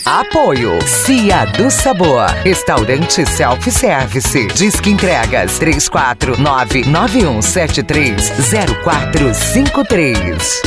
Apoio Cia do Sabor, restaurante self-service, Disque Entregas 34991730453.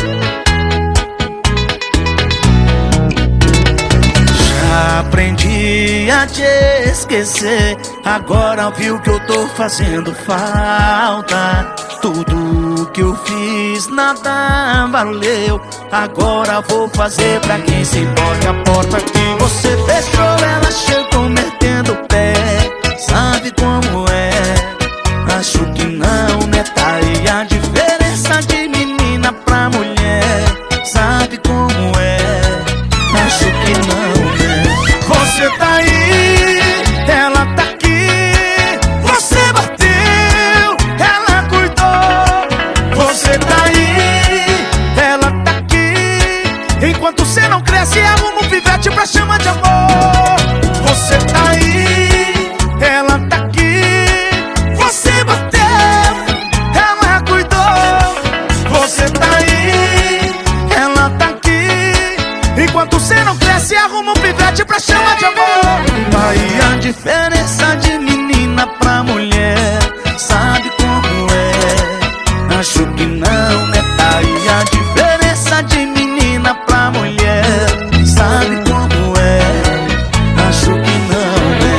Já aprendi a te esquecer, agora viu que eu tô fazendo falta. Tudo que eu fiz nada valeu, agora vou fazer pra quem se importa. A porta que você fechou, ela chegou metendo o pé. Sabe como é? Acho que não, né? Tá aí a diferença de menina pra mulher. Sabe como é? Acho que não, né? Você tá aí, ela tá aqui. Você bateu, ela cuidou. Você tá aí, ela tá aqui. Enquanto você não cresce, arruma um pivete pra chama de amor. Você tá aí, ela tá aqui. Você bateu, ela cuidou. Você tá aí, ela tá aqui. Enquanto você não cresce, arruma um pivete pra chama de amor. Aí a diferença de menina pra mulher. Sabe como é? Acho que não, né? Tá aí a diferença de menina pra mulher. Sabe como é? Acho que não, né?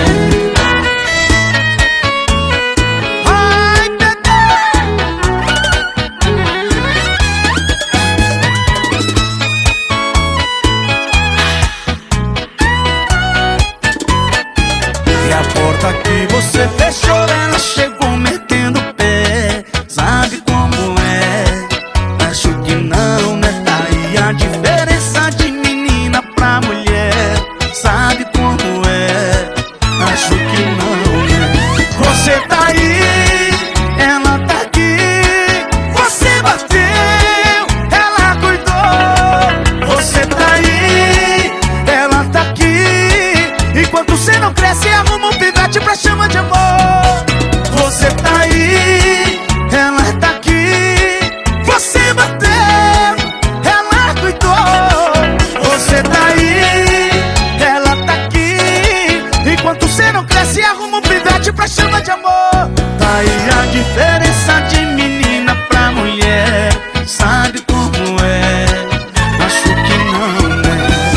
Ai, bebê! E a porta que você fechou, ela chegou metendo o pé. Sabe como é? Acho que não, né? Tá aí a diferença de menina pra mulher. Sabe como é? Acho que não, né? Você tá aí, ela tá aqui. Você bateu, ela cuidou. Você tá aí, ela tá aqui. Enquanto você não cresce, arruma um pivete pra chama de amor. Você tá aí, ela tá aqui. Você bateu, ela cuidou. Você tá aí, ela tá aqui. Enquanto você não cresce, arruma um pivete pra chama de amor. Tá aí a diferença de menina pra mulher. Sabe como é? Acho que não, né?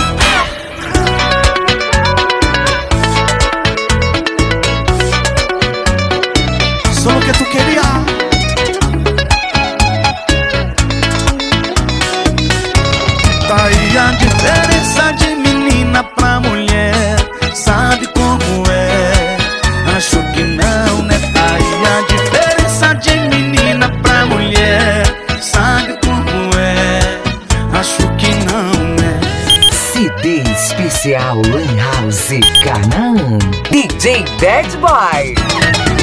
Só o que tu queria. Tá aí a diferença de menina pra mulher. Sabe como é? Acho que não, né? Tá aí a diferença de menina pra mulher. Sabe como é? Acho que não, né? CD especial Lan House Canaã, DJ Bad Boy.